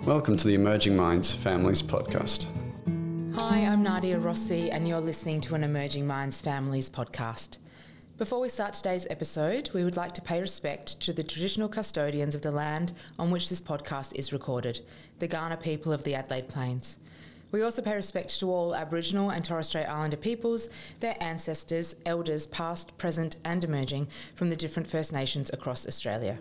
Welcome to the Emerging Minds Families podcast. Hi, I'm Nadia Rossi and you're listening to an Emerging Minds Families podcast. Before we start today's episode, we would like to pay respect to the traditional custodians of the land on which this podcast is recorded, the Kaurna people of the Adelaide Plains. We also pay respect to all Aboriginal and Torres Strait Islander peoples, their ancestors, elders past, present and emerging from the different First Nations across Australia.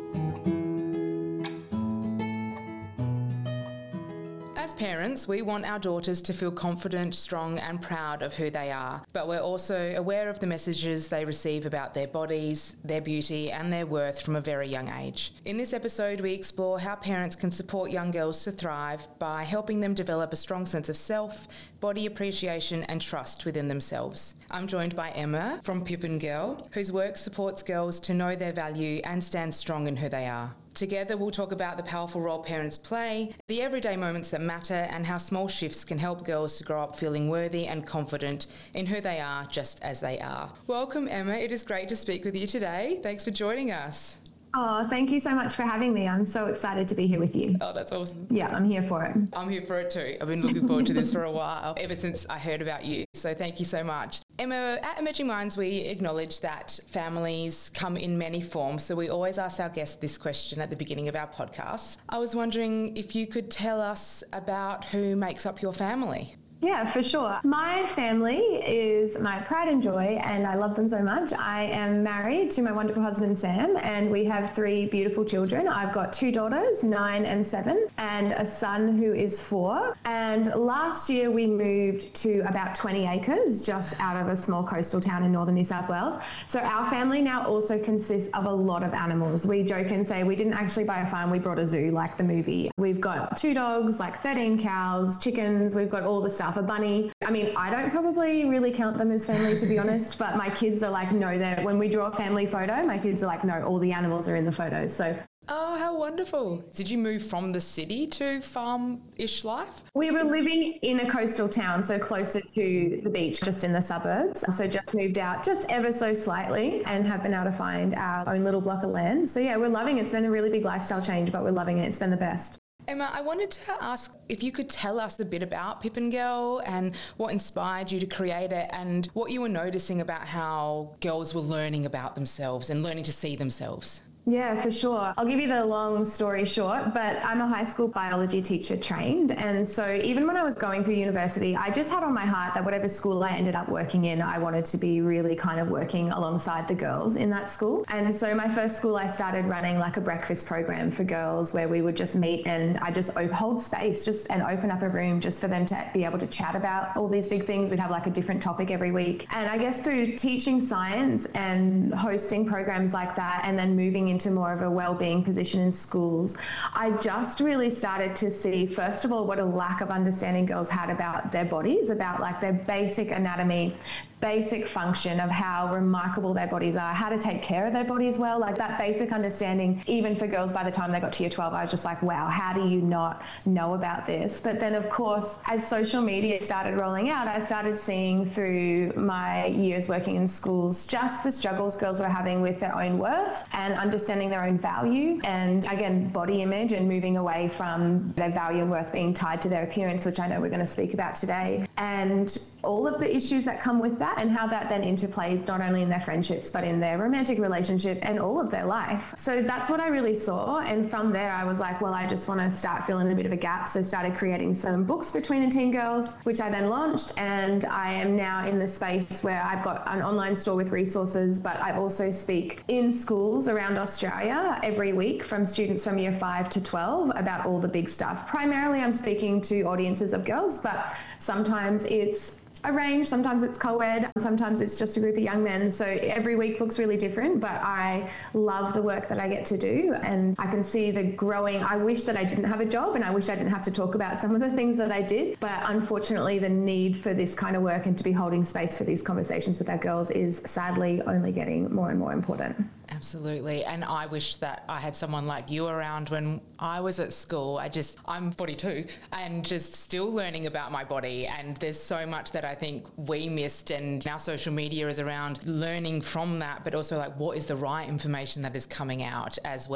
As parents, we want our daughters to feel confident, strong and proud of who they are, but we're also aware of the messages they receive about their bodies, their beauty and their worth from a very young age. In this episode, we explore how parents can support young girls to thrive by helping them develop a strong sense of self, body appreciation and trust within themselves. I'm joined by Emma from Pippin Girl, whose work supports girls to know their value and stand strong in who they are. Together, we'll talk about the powerful role parents play, the everyday moments that matter, and how small shifts can help girls to grow up feeling worthy and confident in who they are, just as they are. Welcome, Emma. It is great to speak with you today. Thanks for joining us. Oh, thank you so much for having me. I'm so excited to be here with you. Oh, that's awesome. Yeah, I'm here for it. I'm here for it too. I've been looking forward to this for a while, ever since I heard about you. So thank you so much. Emma, at Emerging Minds, we acknowledge that families come in many forms. So we always ask our guests this question at the beginning of our podcast. I was wondering if you could tell us about who makes up your family. Yeah, for sure. My family is my pride and joy, and I love them so much. I am married to my wonderful husband, Sam, and we have 3 beautiful children. I've got 2 daughters, 9 and 7, and a son who is 4. And last year we moved to about 20 acres just out of a small coastal town in northern New South Wales. So our family now also consists of a lot of animals. We joke and say we didn't actually buy a farm, we brought a zoo like the movie. We've got 2 dogs, like 13 cows, chickens, we've got all the stuff. A bunny. I mean, I don't probably really count them as family, to be honest, but my kids are like, no, they're, when we draw a family photo, my kids are like, no, all the animals are in the photos. So. Oh, how wonderful. Did you move from the city to farm-ish life? We were living in a coastal town, so closer to the beach, just in the suburbs. So just moved out just ever so slightly and have been able to find our own little block of land. So yeah, we're loving it. It's been a really big lifestyle change, but we're loving it. It's been the best. Emma, I wanted to ask if you could tell us a bit about Pippin Girl and what inspired you to create it and what you were noticing about how girls were learning about themselves and learning to see themselves. Yeah, for sure. I'll give you the long story short, but I'm a high school biology teacher trained. And so even when I was going through university, I just had on my heart that whatever school I ended up working in, I wanted to be really kind of working alongside the girls in that school. And so my first school, I started running like a breakfast program for girls where we would just meet and I just hold space just and open up a room just for them to be able to chat about all these big things. We'd have like a different topic every week. And I guess through teaching science and hosting programs like that and then moving into more of a well-being position in schools, I just really started to see, first of all, what a lack of understanding girls had about their bodies, about like their basic anatomy, basic function of how remarkable their bodies are, how to take care of their bodies well, like that basic understanding, even for girls by the time they got to year 12, I was just like, wow, how do you not know about this? But then of course, as social media started rolling out, I started seeing through my years working in schools, just the struggles girls were having with their own worth and understanding their own value. And again, body image and moving away from their value and worth being tied to their appearance, which I know we're going to speak about today. And all of the issues that come with that and how that then interplays not only in their friendships, but in their romantic relationship and all of their life. So that's what I really saw. And from there, I was like, well, I just want to start filling a bit of a gap. So started creating some books for tween and teen girls, which I then launched. And I am now in the space where I've got an online store with resources, but I also speak in schools around Australia every week from students from year 5 to 12 about all the big stuff. Primarily, I'm speaking to audiences of girls, but sometimes it's a range. Sometimes it's co-ed, sometimes it's just a group of young men. So every week looks really different, but I love the work that I get to do. And I can see the growing, I wish that I didn't have a job and I wish I didn't have to talk about some of the things that I did. But unfortunately, the need for this kind of work and to be holding space for these conversations with our girls is sadly only getting more and more important. Absolutely. And I wish that I had someone like you around when I was at school. I'm 42 and just still learning about my body. And there's so much that I think we missed, and now social media is around learning from that, but also like what is the right information that is coming out as well.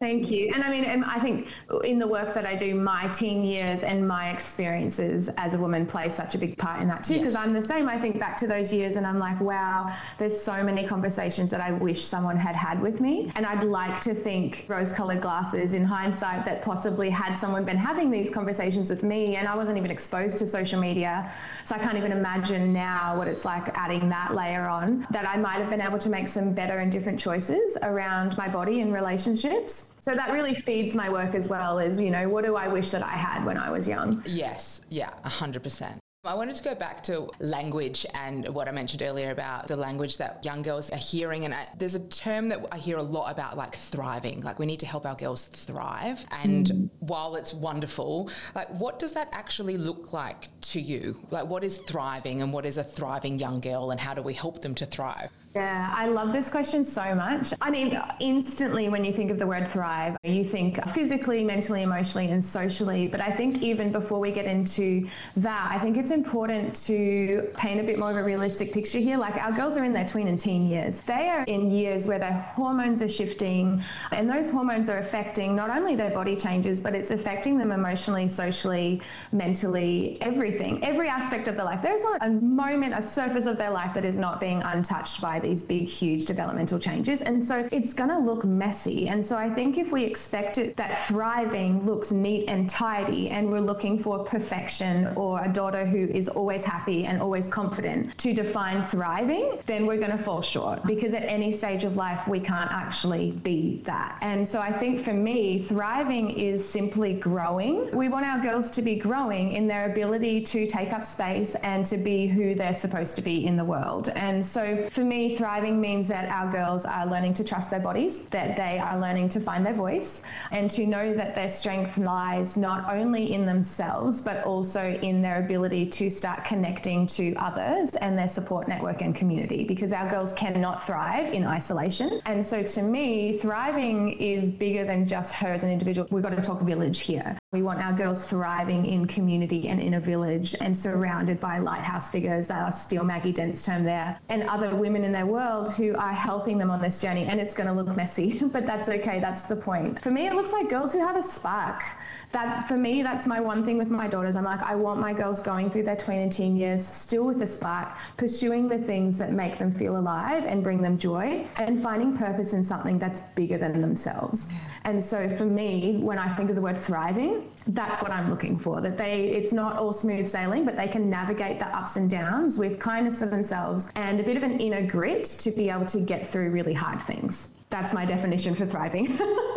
Thank you. And I mean, I think in the work that I do, my teen years and my experiences as a woman play such a big part in that too, because I'm the same. I think back to those years and I'm like, wow, there's so many conversations that I wish someone had had with me. And I'd like to think rose-colored glasses in hindsight that possibly had someone been having these conversations with me, and I wasn't even exposed to social media. So I can't even imagine now what it's like adding that layer on, that I might have been able to make some better and different choices around my body and relationships. So that really feeds my work as well, is, you know, what do I wish that I had when I was young? Yes, yeah, 100%. I wanted to go back to language and what I mentioned earlier about the language that young girls are hearing. And there's a term that I hear a lot about, like thriving. Like, we need to help our girls thrive. And while it's wonderful, like, what does that actually look like to you? Like, what is thriving and what is a thriving young girl, and how do we help them to thrive? Yeah, I love this question so much. I mean, instantly when you think of the word thrive, you think physically, mentally, emotionally, and socially. But I think even before we get into that, I think it's important to paint a bit more of a realistic picture here. Like, our girls are in their tween and teen years. They are in years where their hormones are shifting, and those hormones are affecting not only their body changes, but it's affecting them emotionally, socially, mentally, everything, every aspect of their life. There's not a moment, a surface of their life that is not being untouched by these big, huge developmental changes. And so it's going to look messy. And so I think if we expect it that thriving looks neat and tidy, and we're looking for perfection or a daughter who is always happy and always confident to define thriving, then we're going to fall short, because at any stage of life, we can't actually be that. And so I think for me, thriving is simply growing. We want our girls to be growing in their ability to take up space and to be who they're supposed to be in the world. And so for me, thriving means that our girls are learning to trust their bodies, that they are learning to find their voice, and to know that their strength lies not only in themselves, but also in their ability to start connecting to others and their support network and community, because our girls cannot thrive in isolation. And so to me, thriving is bigger than just her as an individual. We've got to talk village here. We want our girls thriving in community and in a village and surrounded by lighthouse figures, I'll steal Maggie Dent's term there, and other women in their world who are helping them on this journey. And it's going to look messy, but that's okay. That's the point. For me, it looks like girls who have a spark. That, for me, that's my one thing with my daughters. I'm like, I want my girls going through their tween and teen years still with a spark, pursuing the things that make them feel alive and bring them joy, and finding purpose in something that's bigger than themselves. And so for me, when I think of the word thriving, that's what I'm looking for, that it's not all smooth sailing, but they can navigate the ups and downs with kindness for themselves and a bit of an inner grit to be able to get through really hard things. That's my definition for thriving.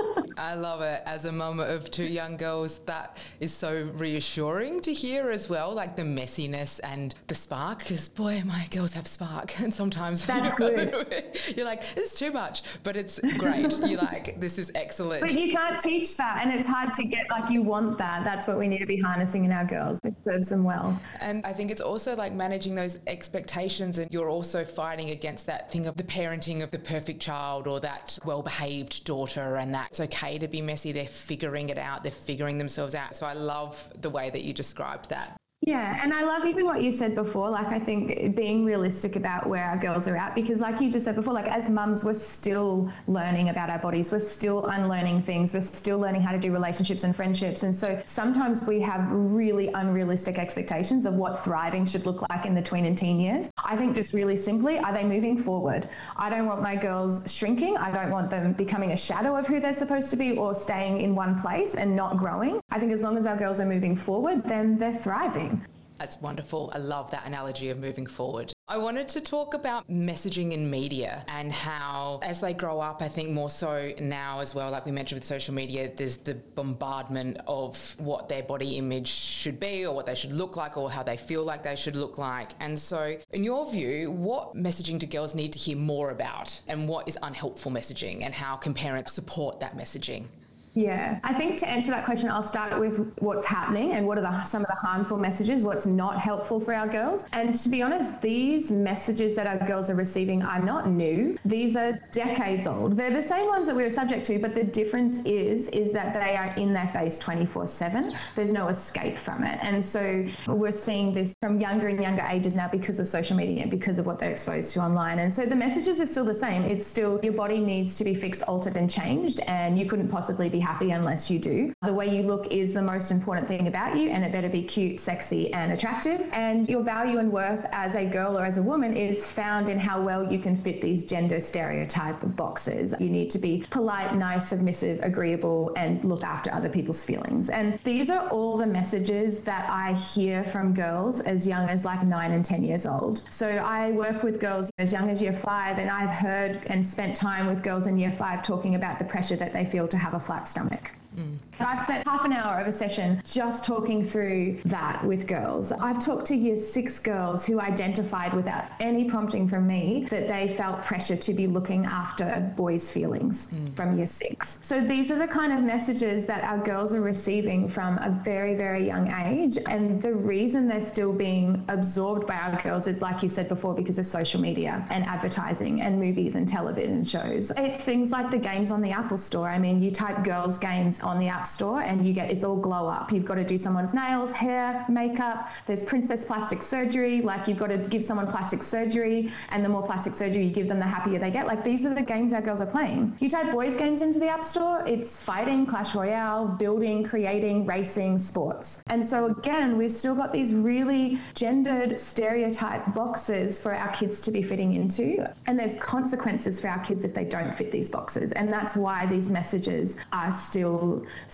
I love it. As a mum of two young girls, that is so reassuring to hear as well, like the messiness and the spark, because boy, my girls have spark. And sometimes that's good. You're like, it's too much, but it's great. You're like, this is excellent. But you can't teach that, and it's hard to get, like, you want that. That's what we need to be harnessing in our girls. It serves them well. And I think it's also like managing those expectations, and you're also fighting against that thing of the parenting of the perfect child or that well-behaved daughter, and that it's okay to be messy. They're figuring it out. They're figuring themselves out. So I love the way that you described that. Yeah, and I love even what you said before, like I think being realistic about where our girls are at, because like you just said before, like as mums, we're still learning about our bodies, we're still unlearning things, we're still learning how to do relationships and friendships. And so sometimes we have really unrealistic expectations of what thriving should look like in the tween and teen years. I think just really simply, are they moving forward? I don't want my girls shrinking. I don't want them becoming a shadow of who they're supposed to be or staying in one place and not growing. I think as long as our girls are moving forward, then they're thriving. That's wonderful. I love that analogy of moving forward. I wanted to talk about messaging in media and how, as they grow up, I think more so now as well, like we mentioned with social media, there's the bombardment of what their body image should be or what they should look like or how they feel like they should look like. And so in your view, what messaging do girls need to hear more about, and what is unhelpful messaging, and how can parents support that messaging? Yeah, I think to answer that question, I'll start with what's happening and what are some of the harmful messages, what's not helpful for our girls. And to be honest, these messages that our girls are receiving are not new. These are decades old. They're the same ones that we were subject to, but the difference is that they are in their face 24/7. There's no escape from it. And so we're seeing this from younger and younger ages now because of social media and because of what they're exposed to online. And so the messages are still the same. It's still your body needs to be fixed, altered and changed, and you couldn't possibly be happy unless you do. The way you look is the most important thing about you, and it better be cute, sexy and attractive. And your value and worth as a girl or as a woman is found in how well you can fit these gender stereotype boxes. You need to be polite, nice, submissive, agreeable, and look after other people's feelings. And these are all the messages that I hear from girls as young as like 9 and 10 years old. So I work with girls as young as year 5, and I've heard and spent time with girls in year 5 talking about the pressure that they feel to have a flat stomach. I've spent half an hour of a session just talking through that with girls. I've talked to year 6 girls who identified without any prompting from me that they felt pressure to be looking after boys' feelings from year 6. So these are the kind of messages that our girls are receiving from a very, very young age. And the reason they're still being absorbed by our girls is, like you said before, because of social media and advertising and movies and television shows. It's things like the games on the Apple Store. I mean, you type girls' games on the App Store and you get, it's all glow up. You've got to do someone's nails, hair, makeup. There's princess plastic surgery. Like, you've got to give someone plastic surgery, and the more plastic surgery you give them, the happier they get. Like, these are the games our girls are playing. You type boys' games into the App Store, it's fighting, Clash Royale, building, creating, racing, sports. And so again, we've still got these really gendered stereotype boxes for our kids to be fitting into. And there's consequences for our kids if they don't fit these boxes. And that's why these messages are still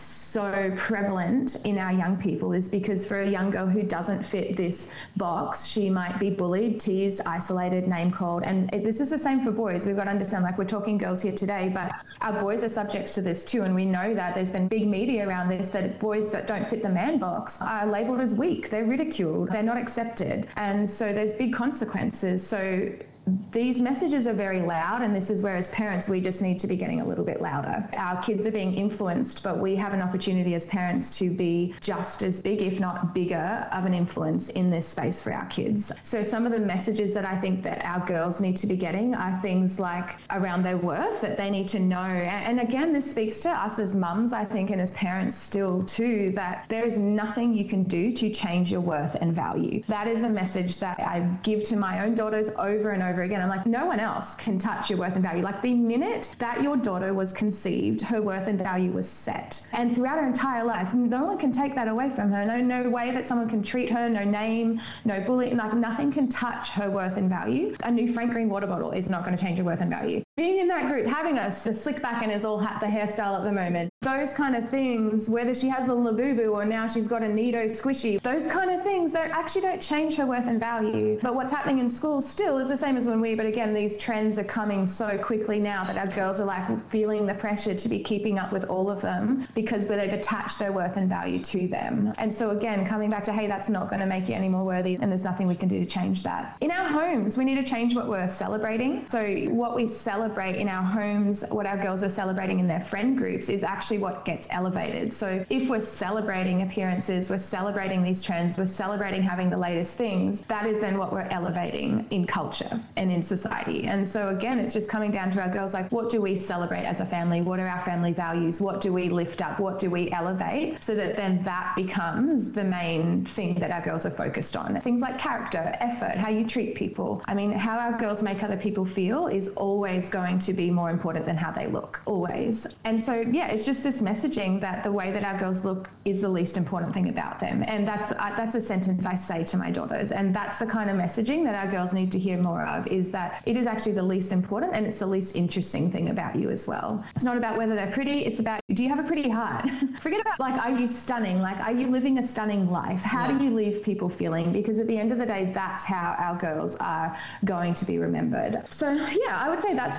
so prevalent in our young people, is because for a young girl who doesn't fit this box, she might be bullied, teased, isolated, name called. And this is the same for boys. We've got to understand, like, we're talking girls here today, but our boys are subjects to this too. And we know that there's been big media around this, that boys that don't fit the man box are labeled as weak. They're ridiculed. They're not accepted. And so there's big consequences. So these messages are very loud, and this is where as parents we just need to be getting a little bit louder. Our kids are being influenced, but we have an opportunity as parents to be just as big, if not bigger, of an influence in this space for our kids. So some of the messages that I think that our girls need to be getting are things like around their worth, that they need to know. And again, this speaks to us as mums, I think, and as parents still too, that there is nothing you can do to change your worth and value. That is a message that I give to my own daughters over and over again. I'm like, no one else can touch your worth and value. Like, the minute that your daughter was conceived, her worth and value was set. And throughout her entire life, no one can take that away from her. No way that someone can treat her, no name, no bullying, like nothing can touch her worth and value. A new Frank Green water bottle is not going to change your worth and value. Being in that group, having a slick back and is all the hairstyle at the moment, those kind of things, whether she has a Labubu or now she's got a Nido squishy, those kind of things that actually don't change her worth and value. But what's happening in schools still is the same as when but again, these trends are coming so quickly now that our girls are like feeling the pressure to be keeping up with all of them because they've attached their worth and value to them. And so again, coming back to, hey, that's not going to make you any more worthy, and there's nothing we can do to change that. In our homes, we need to change what we're celebrating. So what we celebrate in our homes, what our girls are celebrating in their friend groups, is actually what gets elevated. So if we're celebrating appearances, we're celebrating these trends, we're celebrating having the latest things, that is then what we're elevating in culture and in society. And so again, it's just coming down to our girls, like, what do we celebrate as a family? What are our family values? What do we lift up? What do we elevate? So that then that becomes the main thing that our girls are focused on. Things like character, effort, how you treat people. I mean, how our girls make other people feel is always going to be more important than how they look, always. And so, yeah, it's just this messaging that the way that our girls look is the least important thing about them. And that's a sentence I say to my daughters. And that's the kind of messaging that our girls need to hear more of, is that it is actually the least important and it's the least interesting thing about you as well. It's not about whether they're pretty, it's about, do you have a pretty heart? Forget about, like, are you stunning? Like, are you living a stunning life? How do you leave people feeling? Because at the end of the day, that's how our girls are going to be remembered. So yeah, I would say that's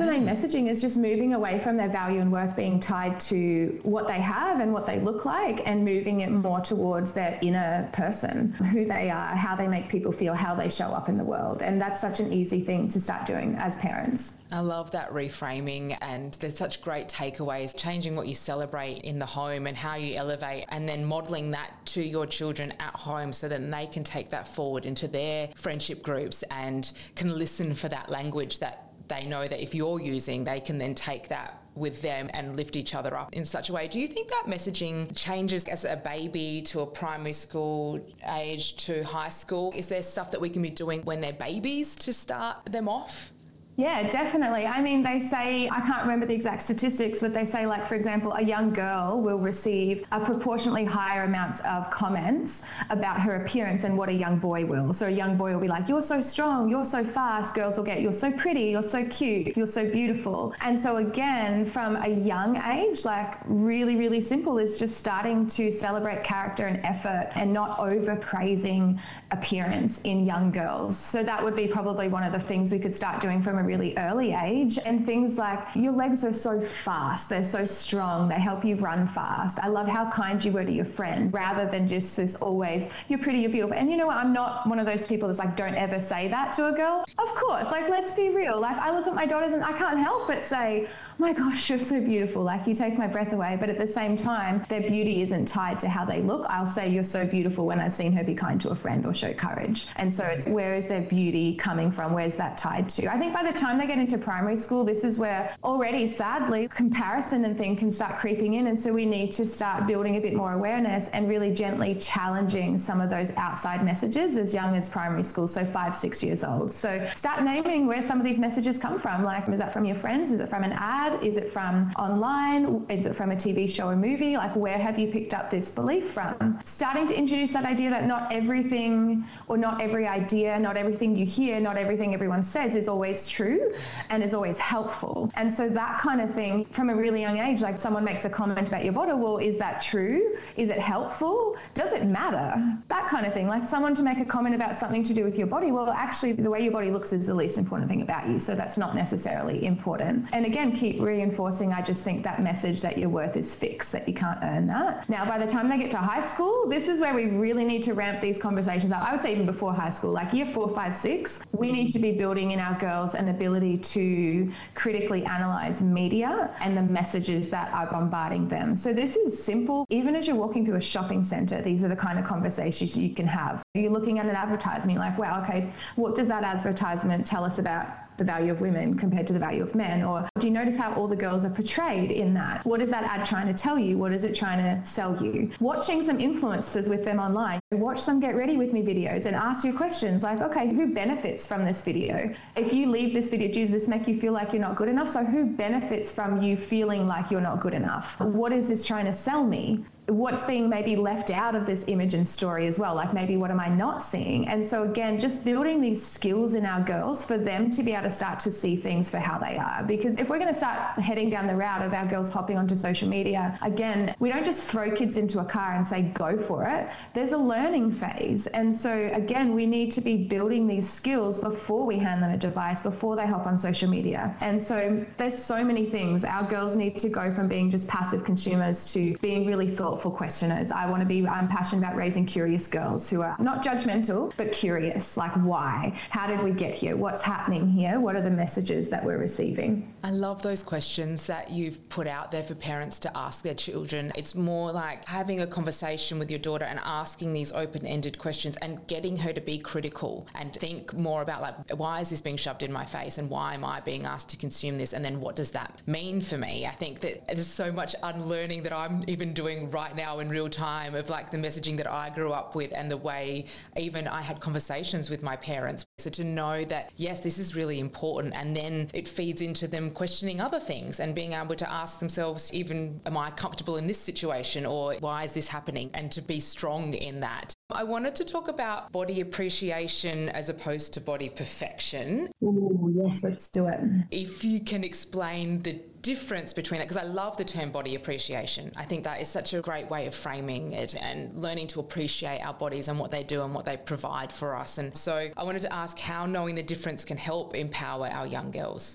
the main messaging, is just moving away from their value and worth being tied to what they have and what they look like, and moving it more towards their inner person, who they are, how they make people feel, how they show up in the world. And that's such an easy thing to start doing as parents. I love that reframing, and there's such great takeaways, changing what you celebrate in the home and how you elevate, and then modelling that to your children at home so that they can take that forward into their friendship groups and can listen for that language that they know that if you're using, they can then take that with them and lift each other up in such a way. Do you think that messaging changes as a baby to a primary school age to high school? Is there stuff that we can be doing when they're babies to start them off? Yeah, definitely. I mean, they say, I can't remember the exact statistics, but they say, like, for example, a young girl will receive a proportionately higher amounts of comments about her appearance than what a young boy will. So a young boy will be like, you're so strong, you're so fast. Girls will get, you're so pretty, you're so cute, you're so beautiful. And so again, from a young age, like really, really simple is just starting to celebrate character and effort and not overpraising appearance in young girls. So that would be probably one of the things we could start doing from a really early age. And things like, your legs are so fast, they're so strong, they help you run fast. I love how kind you were to your friend, rather than just this always, you're pretty, you're beautiful. And you know what, I'm not one of those people that's like, don't ever say that to a girl. Of course, like, let's be real. Like, I look at my daughters and I can't help but say, oh my gosh, you're so beautiful. Like, you take my breath away. But at the same time, their beauty isn't tied to how they look. I'll say you're so beautiful when I've seen her be kind to a friend or show courage. And so it's, where is their beauty coming from? Where's that tied to? I think by the time they get into primary school, this is where already, sadly, comparison and thing can start creeping in. And so we need to start building a bit more awareness and really gently challenging some of those outside messages as young as primary school, so 5-6 years old. So start naming where some of these messages come from. Like, is that from your friends? Is it from an ad? Is it from online? Is it from a TV show or movie? Like, where have you picked up this belief from? Starting to introduce that idea that not everything, or not every idea, not everything you hear, not everything everyone says is always true and is always helpful. And so that kind of thing from a really young age, like someone makes a comment about your body, well, is that true? Is it helpful? Does it matter? That kind of thing. Like someone to make a comment about something to do with your body, well, actually the way your body looks is the least important thing about you. So that's not necessarily important. And again, keep reinforcing, I just think, that message that your worth is fixed, that you can't earn that. Now, by the time they get to high school, this is where we really need to ramp these conversations up. I would say even before high school, like year 4, 5, 6, we need to be building in our girls an ability to critically analyze media and the messages that are bombarding them. So this is simple. Even as you're walking through a shopping center, these are the kind of conversations you can have. You're looking at an advertisement, you're like, wow, okay, what does that advertisement tell us about the value of women compared to the value of men? Or do you notice how all the girls are portrayed in that? What is that ad trying to tell you? What is it trying to sell you? Watching some influencers with them online. Watch some Get Ready With Me videos and ask you questions like, okay, who benefits from this video? If you leave this video, does this make you feel like you're not good enough? So who benefits from you feeling like you're not good enough? What is this trying to sell me? What's being maybe left out of this image and story as well? Like, maybe what am I not seeing? And so again, just building these skills in our girls for them to be able to start to see things for how they are. Because if we're going to start heading down the route of our girls hopping onto social media, again, we don't just throw kids into a car and say, go for it. There's a learning phase. And so again, we need to be building these skills before we hand them a device, before they hop on social media. And so there's so many things. Our girls need to go from being just passive consumers to being really thoughtful questioners. I'm passionate about raising curious girls who are not judgmental, but curious. Like, why? How did we get here? What's happening here? What are the messages that we're receiving? I love those questions that you've put out there for parents to ask their children. It's more like having a conversation with your daughter and asking these open-ended questions and getting her to be critical and think more about, like, why is this being shoved in my face and why am I being asked to consume this? And then what does that mean for me? I think that there's so much unlearning that I'm even doing right now in real time of, like, the messaging that I grew up with and the way even I had conversations with my parents. So to know that, yes, this is really important, and then it feeds into them questioning other things and being able to ask themselves, even, am I comfortable in this situation, or why is this happening? And to be strong in that. I wanted to talk about body appreciation as opposed to body perfection. Oh, yes, let's do it. If you can explain the difference between that, because I love the term body appreciation. I think that is such a great way of framing it and learning to appreciate our bodies and what they do and what they provide for us. And so I wanted to ask how knowing the difference can help empower our young girls.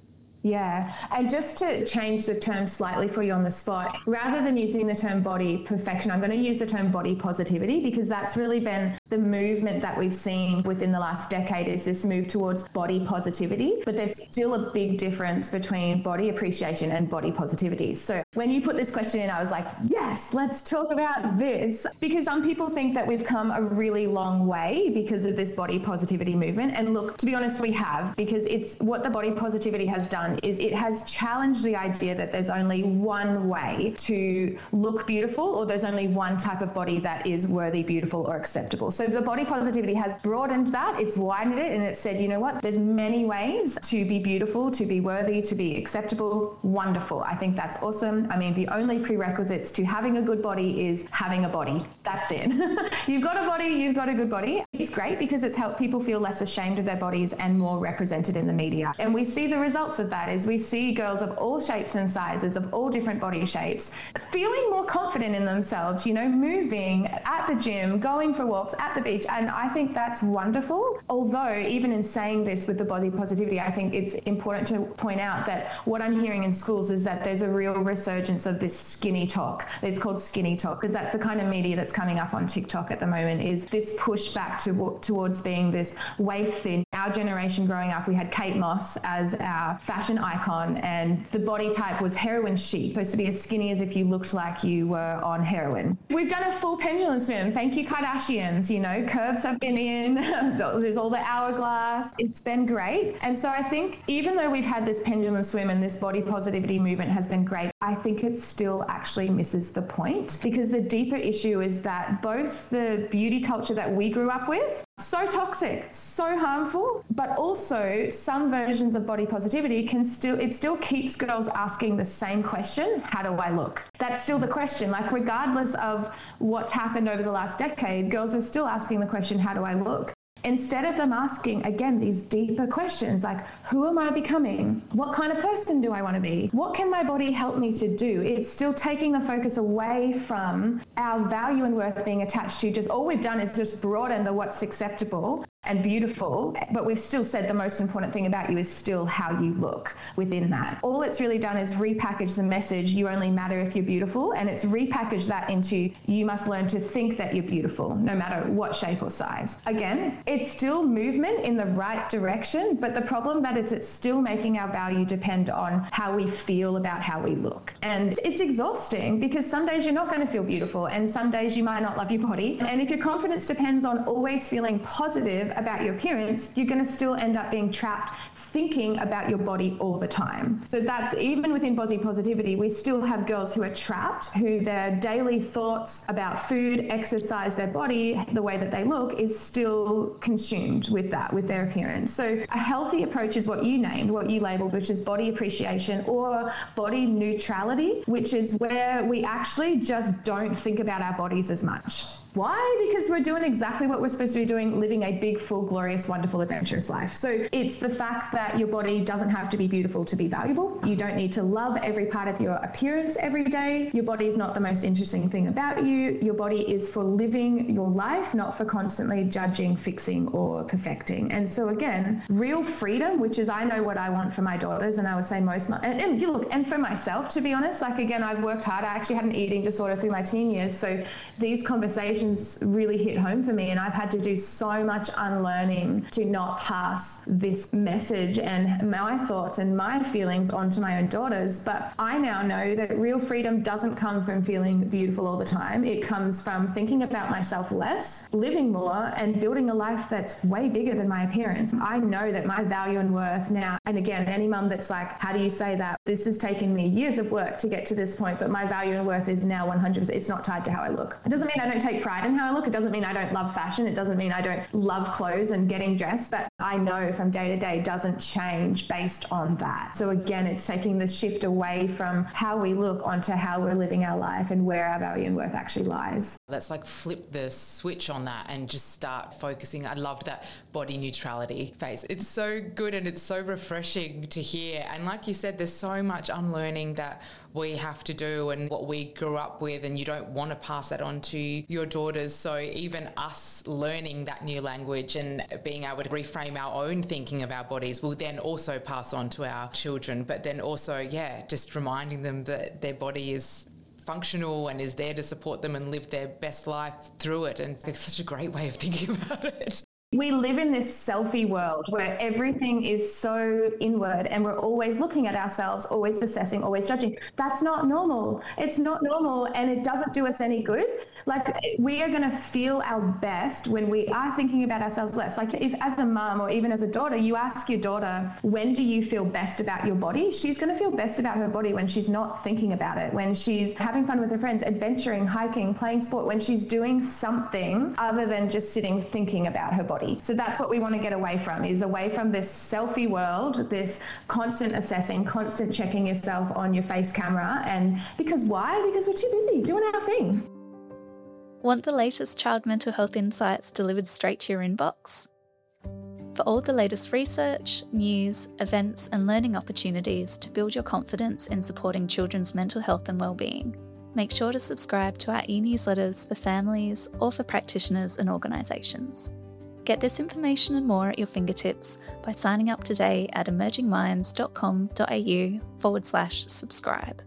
Yeah. And just to change the term slightly for you on the spot, rather than using the term body perfection, I'm going to use the term body positivity, because that's really been the movement that we've seen within the last decade, is this move towards body positivity. But there's still a big difference between body appreciation and body positivity. So when you put this question in, I was like, yes, let's talk about this, because some people think that we've come a really long way because of this body positivity movement. And look, to be honest, we have, because it's what the body positivity has done is it has challenged the idea that there's only one way to look beautiful, or there's only one type of body that is worthy, beautiful, or acceptable. So the body positivity has broadened that, it's widened it, and it said, you know what, there's many ways to be beautiful, to be worthy, to be acceptable. Wonderful. I think that's awesome. I mean, the only prerequisites to having a good body is having a body. That's it. You've got a body, you've got a good body. It's great because it's helped people feel less ashamed of their bodies and more represented in the media. And we see the results of that is we see girls of all shapes and sizes, of all different body shapes, feeling more confident in themselves, you know, moving at the gym, going for walks at the beach. And I think that's wonderful. Although even in saying this with the body positivity, I think it's important to point out that what I'm hearing in schools is that there's a real resurgence of this skinny talk. It's called skinny talk because that's the kind of media that's coming up on TikTok at the moment, is this push back towards being this waif thin. Our generation growing up, we had Kate Moss as our fashion icon, and the body type was heroin chic, supposed to be as skinny as if you looked like you were on heroin. We've done a full pendulum swim. Thank you, Kardashians. You know, curves have been in. There's all the hourglass. It's been great. And so I think even though we've had this pendulum swim and this body positivity movement has been great, I think it still actually misses the point, because the deeper issue is that both the beauty culture that we grew up with, so toxic, so harmful, but also some versions of body positivity it still keeps girls asking the same question: how do I look? That's still the question. Like, regardless of what's happened over the last decade, girls are still asking the question, how do I look? Instead of them asking, again, these deeper questions like, who am I becoming? What kind of person do I want to be? What can my body help me to do? It's still taking the focus away from our value and worth being attached to just, all we've done is just broaden the what's acceptable and beautiful, but we've still said the most important thing about you is still how you look within that. All it's really done is repackage the message, you only matter if you're beautiful, and it's repackaged that into, you must learn to think that you're beautiful, no matter what shape or size. Again, it's still movement in the right direction, but the problem that it's still making our value depend on how we feel about how we look. And it's exhausting, because some days you're not going to feel beautiful, and some days you might not love your body. And if your confidence depends on always feeling positive about your appearance, you're going to still end up being trapped thinking about your body all the time. So that's, even within body positivity, we still have girls who are trapped, who their daily thoughts about food, exercise, their body, the way that they look is still consumed with that, with their appearance. So a healthy approach is what you named, what you labeled, which is body appreciation or body neutrality, which is where we actually just don't think about our bodies as much. Why? Because we're doing exactly what we're supposed to be doing, living a big, full, glorious, wonderful, adventurous life. So it's the fact that your body doesn't have to be beautiful to be valuable. You don't need to love every part of your appearance every day. Your body is not the most interesting thing about you. Your body is for living your life, not for constantly judging, fixing, or perfecting. And so again, real freedom, which is, I know what I want for my daughters, and I would say and you look, and for myself, to be honest, like, again, I've worked hard. I actually had an eating disorder through my teen years. So these conversations really hit home for me, and I've had to do so much unlearning to not pass this message and my thoughts and my feelings onto my own daughters. But I now know that real freedom doesn't come from feeling beautiful all the time. It comes from thinking about myself less, living more, and building a life that's way bigger than my appearance. I know that my value and worth now, and again, any mum that's like, how do you say that? This has taken me years of work to get to this point, but my value and worth is now 100%. It's not tied to how I look. It doesn't mean I don't take pride in how I look. It doesn't mean I don't love fashion. It doesn't mean I don't love clothes and getting dressed, but I know from day to day doesn't change based on that. So again, it's taking the shift away from how we look onto how we're living our life and where our value and worth actually lies. Let's like flip the switch on that and just start focusing. I loved that body neutrality phase. It's so good and it's so refreshing to hear. And like you said, there's so much unlearning that we have to do and what we grew up with, and you don't want to pass that on to your daughters. So even us learning that new language and being able to reframe our own thinking of our bodies will then also pass on to our children. But then also, just reminding them that their body is functional and is there to support them and live their best life through it. And it's such a great way of thinking about it. We live in this selfie world where everything is so inward and we're always looking at ourselves, always assessing, always judging. That's not normal. It's not normal, and it doesn't do us any good. Like, we are going to feel our best when we are thinking about ourselves less. Like, if as a mum or even as a daughter, you ask your daughter, when do you feel best about your body? She's going to feel best about her body when she's not thinking about it, when she's having fun with her friends, adventuring, hiking, playing sport, when she's doing something other than just sitting thinking about her body. So that's what we want to get away from, is away from this selfie world, this constant assessing, constant checking yourself on your face camera. And because why? Because we're too busy doing our thing. Want the latest child mental health insights delivered straight to your inbox? For all the latest research, news, events and learning opportunities to build your confidence in supporting children's mental health and wellbeing, make sure to subscribe to our e-newsletters for families or for practitioners and organisations. Get this information and more at your fingertips by signing up today at emergingminds.com.au/subscribe.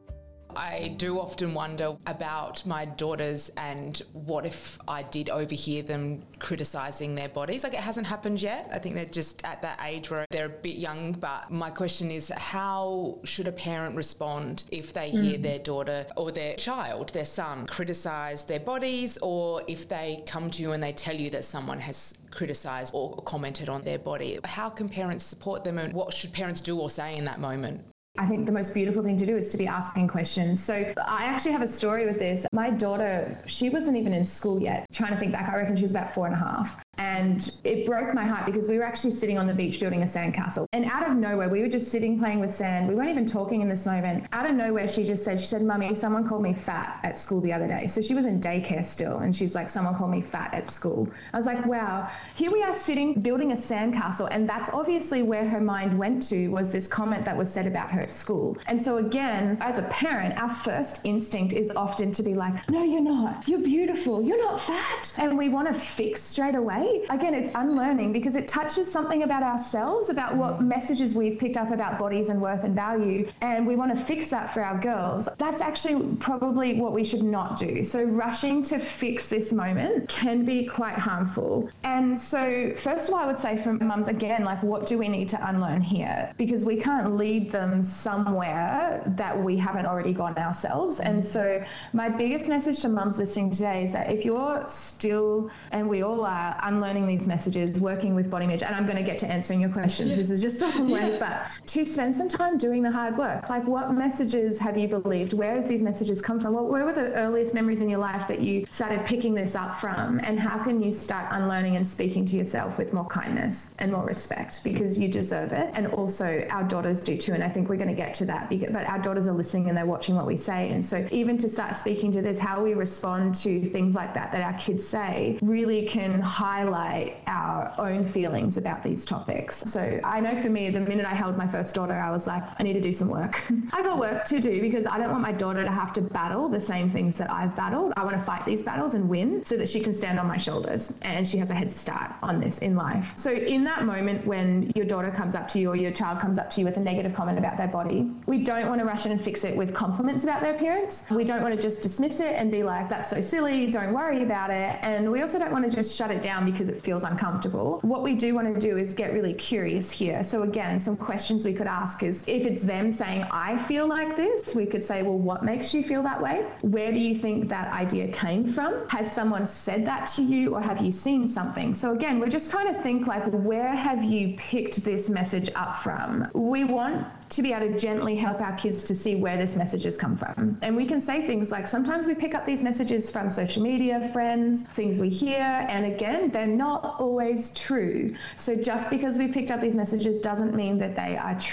I do often wonder about my daughters and what if I did overhear them criticising their bodies. Like, it hasn't happened yet. I think they're just at that age where they're a bit young. But my question is, how should a parent respond if they hear their daughter or their child, their son, criticise their bodies, or if they come to you and they tell you that someone has criticised or commented on their body? How can parents support them, and what should parents do or say in that moment? I think the most beautiful thing to do is to be asking questions. So I actually have a story with this. My daughter, she wasn't even in school yet. Trying to think back, I reckon she was about 4.5. And it broke my heart because we were actually sitting on the beach building a sandcastle. And out of nowhere, we were just sitting playing with sand. We weren't even talking in this moment. Out of nowhere, she said, Mummy, someone called me fat at school the other day. So she was in daycare still. And she's like, someone called me fat at school. I was like, wow, here we are sitting, building a sandcastle. And that's obviously where her mind went to, was this comment that was said about her at school. And so again, as a parent, our first instinct is often to be like, no, you're not. You're beautiful. You're not fat. And we want to fix straight away. Again, it's unlearning because it touches something about ourselves, about what messages we've picked up about bodies and worth and value. And we want to fix that for our girls. That's actually probably what we should not do. So rushing to fix this moment can be quite harmful. And so first of all, I would say for mums, again, like, what do we need to unlearn here? Because we can't lead them somewhere that we haven't already gone ourselves. And so my biggest message to mums listening today is that if you're still, and we all are, unlearning these messages, working with body image, and I'm going to get to answering your question. This is just a long way, but to spend some time doing the hard work. Like, what messages have you believed? Where has these messages come from? Where were the earliest memories in your life that you started picking this up from? And how can you start unlearning and speaking to yourself with more kindness and more respect? Because you deserve it. And also our daughters do too. And I think we're going to get to that. But our daughters are listening and they're watching what we say. And so even to start speaking to this, how we respond to things like that our kids say, really can highlight our own feelings about these topics. So I know for me, the minute I held my first daughter, I was like, I need to do some work. I got work to do because I don't want my daughter to have to battle the same things that I've battled. I want to fight these battles and win so that she can stand on my shoulders and she has a head start on this in life. So in that moment when your daughter comes up to you or your child comes up to you with a negative comment about their body, we don't want to rush in and fix it with compliments about their appearance. We don't want to just dismiss it and be like, that's so silly, don't worry about it. And we also don't want to just shut it down because it feels uncomfortable. What we do want to do is get really curious here. So again, some questions we could ask is, if it's them saying, I feel like this, we could say, well, what makes you feel that way? Where do you think that idea came from? Has someone said that to you, or have you seen something? So again, we're just trying to think like, where have you picked this message up from? We want to be able to gently help our kids to see where this message has come from. And we can say things like, sometimes we pick up these messages from social media, friends, things we hear, and again, they're not always true. So just because we picked up these messages doesn't mean that they are true.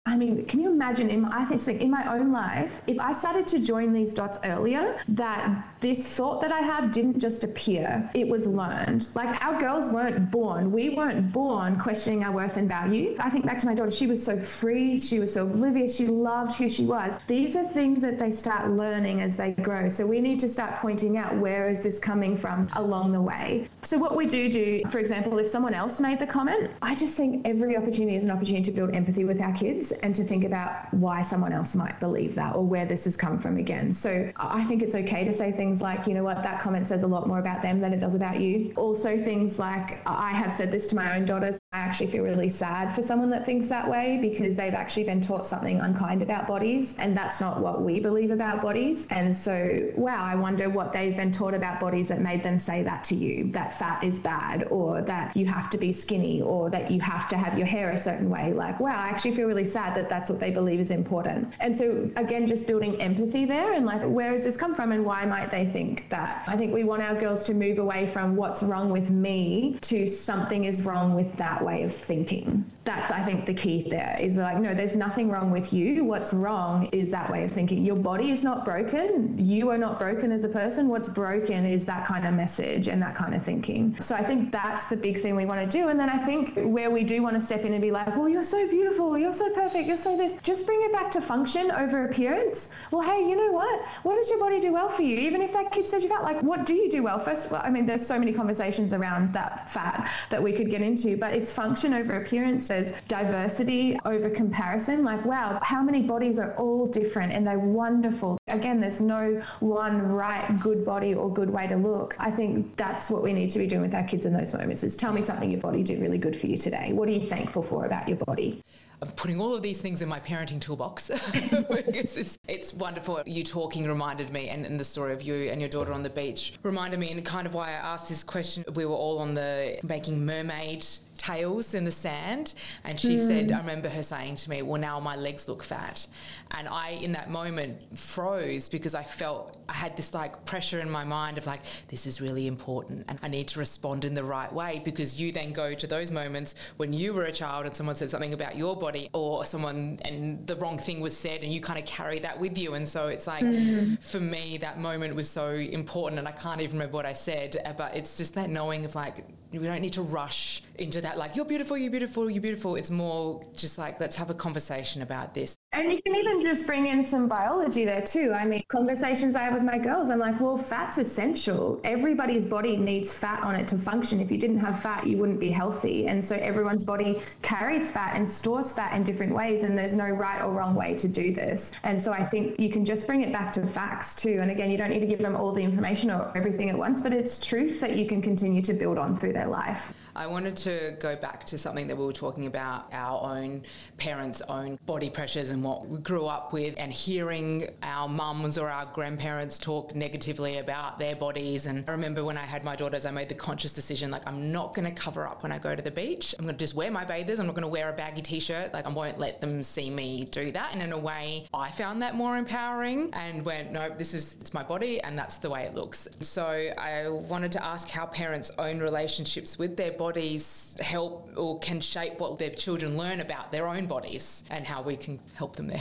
I mean, can you imagine in my own life, if I started to join these dots earlier, that this thought that I have didn't just appear, it was learned. Like, our girls weren't born. We weren't born questioning our worth and value. I think back to my daughter, she was so free. She was so oblivious. She loved who she was. These are things that they start learning as they grow. So we need to start pointing out, where is this coming from along the way? So what we do, for example, if someone else made the comment, I just think every opportunity is an opportunity to build empathy with our kids and to think about why someone else might believe that or where this has come from again. So I think it's okay to say things like, you know what, that comment says a lot more about them than it does about you. Also things like, I have said this to my own daughters, I actually feel really sad for someone that thinks that way, because they've actually been taught something unkind about bodies, and that's not what we believe about bodies. And so, wow, I wonder what they've been taught about bodies that made them say that to you, that fat is bad, or that you have to be skinny, or that you have to have your hair a certain way. Like, wow, I actually feel really sad that that's what they believe is important. And so again, just building empathy there, and like, where has this come from and why might they think that? I think we want our girls to move away from what's wrong with me to something is wrong with that way of thinking. That's, I think, the key there is we're like, no, there's nothing wrong with you. What's wrong is that way of thinking. Your body is not broken. You are not broken as a person. What's broken is that kind of message and that kind of thinking. So I think that's the big thing we want to do. And then I think where we do want to step in and be like, well, you're so beautiful, you're so perfect, you're so this, just bring it back to function over appearance. Well, hey, you know what does your body do well for you? Even if that kid says you're fat, like, what do you do well? First of all, I mean, there's so many conversations around that fat that we could get into, but it's function over appearance. There's diversity over comparison. Like, wow, how many bodies are all different and they're wonderful. Again, there's no one right good body or good way to look. I think that's what we need to be doing with our kids in those moments, is tell me something your body did really good for you today. What are you thankful for about your body? I'm putting all of these things in my parenting toolbox because it's wonderful. You talking reminded me, and the story of you and your daughter on the beach reminded me, and kind of why I asked this question. We were all on the making mermaid tails in the sand, and she said, I remember her saying to me, well, now my legs look fat. And I, in that moment, froze, because I felt I had this like pressure in my mind of like, this is really important and I need to respond in the right way, because you then go to those moments when you were a child and someone said something about your body, or someone and the wrong thing was said, and you kind of carry that with you. And so it's like, for me, that moment was so important, and I can't even remember what I said, but it's just that knowing of like, we don't need to rush into that, like, you're beautiful, you're beautiful, you're beautiful. It's more just like, let's have a conversation about this. And you can even just bring in some biology there too. I mean, conversations I have with my girls, I'm like, well, fat's essential. Everybody's body needs fat on it to function. If you didn't have fat, you wouldn't be healthy. And so everyone's body carries fat and stores fat in different ways, and there's no right or wrong way to do this. And so I think you can just bring it back to facts too. And again, you don't need to give them all the information or everything at once, but it's truth that you can continue to build on through their life. I wanted to go back to something that we were talking about, our own parents' own body pressures and what we grew up with, and hearing our mums or our grandparents talk negatively about their bodies. And I remember when I had my daughters, I made the conscious decision, like, I'm not going to cover up when I go to the beach. I'm going to just wear my bathers. I'm not going to wear a baggy t-shirt. Like, I won't let them see me do that. And in a way, I found that more empowering and went, no, it's my body and that's the way it looks. So I wanted to ask how parents' own relationships with their bodies help or can shape what their children learn about their own bodies, and how we can help them there.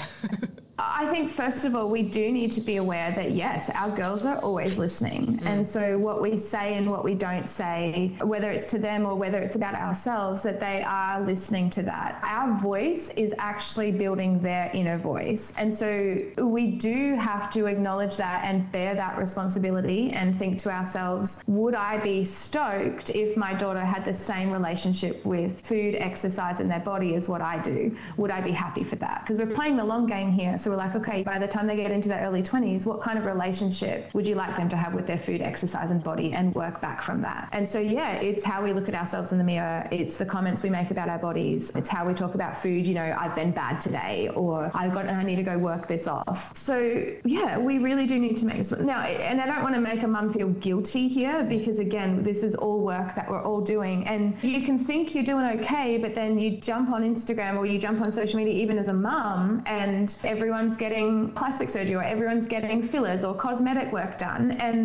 I think, first of all, we do need to be aware that, yes, our girls are always listening. And so what we say and what we don't say, whether it's to them or whether it's about ourselves, that they are listening to that. Our voice is actually building their inner voice. And so we do have to acknowledge that and bear that responsibility and think to ourselves, would I be stoked if my daughter had the same relationship with food, exercise, and their body as what I do? Would I be happy for that? Because we're playing the long game here. So we're like, okay, by the time they get into their early 20s, what kind of relationship would you like them to have with their food, exercise, and body, and work back from that? And so, yeah, it's how we look at ourselves in the mirror. It's the comments we make about our bodies. It's how we talk about food. You know, I've been bad today, or I need to go work this off. So, yeah, we really do need to make this. Now, and I don't want to make a mum feel guilty here, because, again, this is all work that we're all doing. And you can think you're doing okay, but then you jump on Instagram or you jump on social media, even as a mum, and everyone's getting plastic surgery or everyone's getting fillers or cosmetic work done, and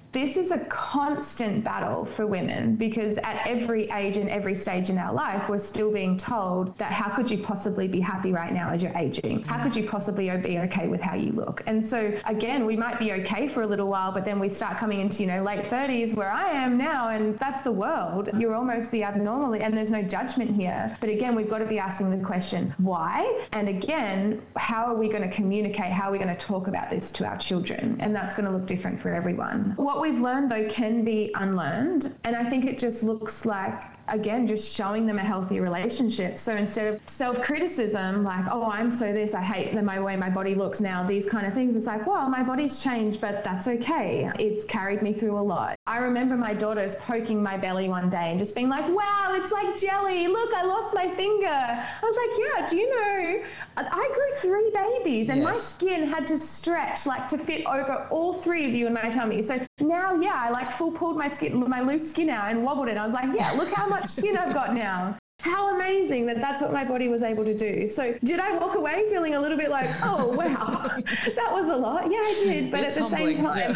this is a constant battle for women, because at every age and every stage in our life, we're still being told that how could you possibly be happy right now as you're aging? How could you possibly be okay with how you look? And so again, we might be okay for a little while, but then we start coming into, late 30s where I am now, and that's the world. You're almost the abnormal, and there's no judgment here. But again, we've got to be asking the question, why? And again, how are we going to communicate? How are we going to talk about this to our children? And that's going to look different for everyone. What we've learned, though, can be unlearned. And I think it just looks like, again, just showing them a healthy relationship. So instead of self-criticism, like, oh, I'm so this, I hate the way my body looks now, these kind of things, it's like, well, my body's changed, but that's okay. It's carried me through a lot. I remember my daughters poking my belly one day and just being like, wow, it's like jelly. Look, I lost my finger. I was like, yeah, do you know, I grew 3 babies and my skin had to stretch like to fit over all 3 of you in my tummy. So now, I like full pulled my loose skin out and wobbled it. I was like, yeah, look how much skin I've got now. How amazing that that's what my body was able to do. So did I walk away feeling a little bit like, oh, wow, that was a lot? Yeah, I did. But at the same time,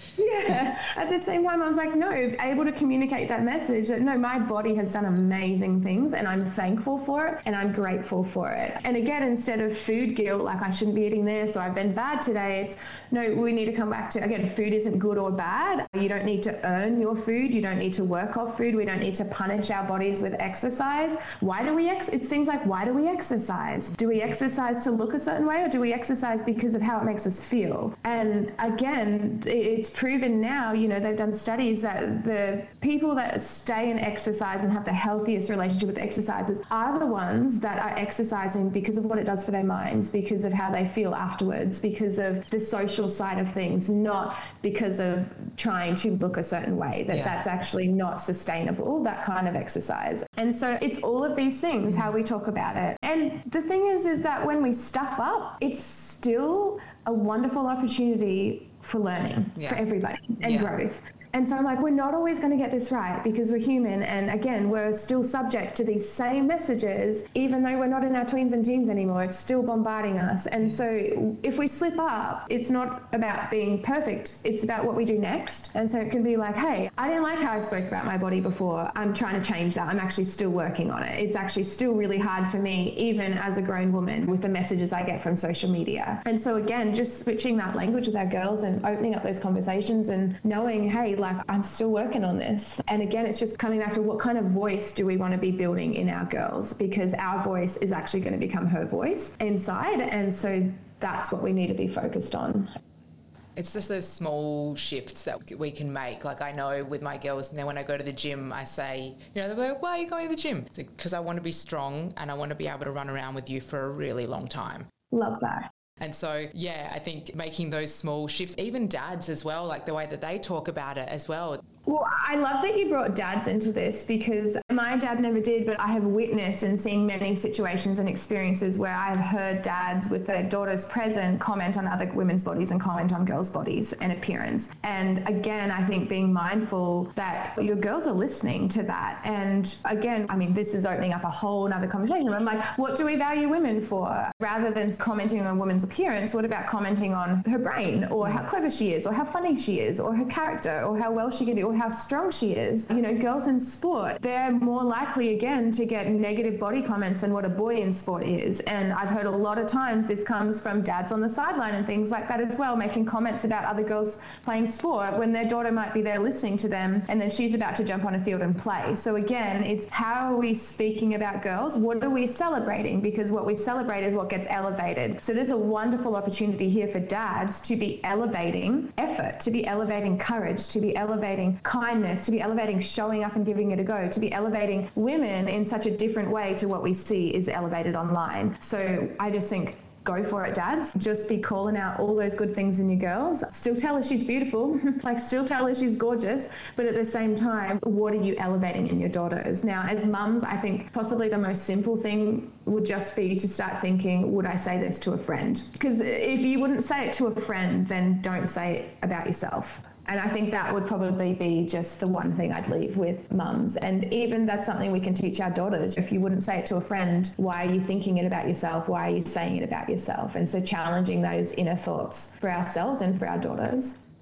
at the same time, I was like, no, able to communicate that message that, no, my body has done amazing things and I'm thankful for it and I'm grateful for it. And again, instead of food guilt, like I shouldn't be eating this or I've been bad today, it's, no, we need to come back to, again, food isn't good or bad. You don't need to earn your food. You don't need to work off food. We don't need to punish our bodies with exercise. Why do we it's things like, why do we exercise? Do we exercise to look a certain way, or do we exercise because of how it makes us feel? And again, it's proven now, they've done studies that the people that stay and exercise and have the healthiest relationship with exercises are the ones that are exercising because of what it does for their minds, because of how they feel afterwards, because of the social side of things, not because of trying to look a certain way. That's actually not sustainable, that kind of exercise. And so it's all of these things, how we talk about it. And the thing is that when we stuff up, it's still a wonderful opportunity for learning for everybody and growth. And so I'm like, we're not always going to get this right because we're human. And again, we're still subject to these same messages, even though we're not in our tweens and teens anymore, it's still bombarding us. And so if we slip up, it's not about being perfect. It's about what we do next. And so it can be like, hey, I didn't like how I spoke about my body before. I'm trying to change that. I'm actually still working on it. It's actually still really hard for me, even as a grown woman, with the messages I get from social media. And so again, just switching that language with our girls and opening up those conversations and knowing, hey, like, I'm still working on this. And again, it's just coming back to what kind of voice do we want to be building in our girls, because our voice is actually going to become her voice inside. And so that's what we need to be focused on. It's just those small shifts that we can make. Like I know with my girls, and then when I go to the gym, I say, they're like, why are you going to the gym? Because I want to be strong and I want to be able to run around with you for a really long time. Love that. And so, I think making those small shifts, even dads as well, like the way that they talk about it as well. Well, I love that you brought dads into this, because my dad never did, but I have witnessed and seen many situations and experiences where I've heard dads with their daughters present comment on other women's bodies and comment on girls' bodies and appearance. And again, I think being mindful that your girls are listening to that. And again, this is opening up a whole nother conversation where I'm like, what do we value women for? Rather than commenting on a woman's appearance, what about commenting on her brain, or how clever she is, or how funny she is, or her character, or how well she can do, or how strong she is? Girls in sport, they're more likely again to get negative body comments than what a boy in sport is. And I've heard a lot of times this comes from dads on the sideline and things like that as well, making comments about other girls playing sport when their daughter might be there listening to them, and then she's about to jump on a field and play. So again, it's how are we speaking about girls? What are we celebrating? Because what we celebrate is what gets elevated. So there's a wonderful opportunity here for dads to be elevating effort, to be elevating courage, to be elevating kindness, to be elevating showing up and giving it a go, to be elevating women in such a different way to what we see is elevated online. So I just think, go for it, dads. Just be calling out all those good things in your girls. Still tell her she's beautiful, still tell her she's gorgeous, but at the same time, what are you elevating in your daughters? Now, as mums, I think possibly the most simple thing would just be to start thinking, would I say this to a friend? Because if you wouldn't say it to a friend, then don't say it about yourself. And I think that would probably be just the one thing I'd leave with mums. And even that's something we can teach our daughters. If you wouldn't say it to a friend, why are you thinking it about yourself? Why are you saying it about yourself? And so challenging those inner thoughts for ourselves and for our daughters.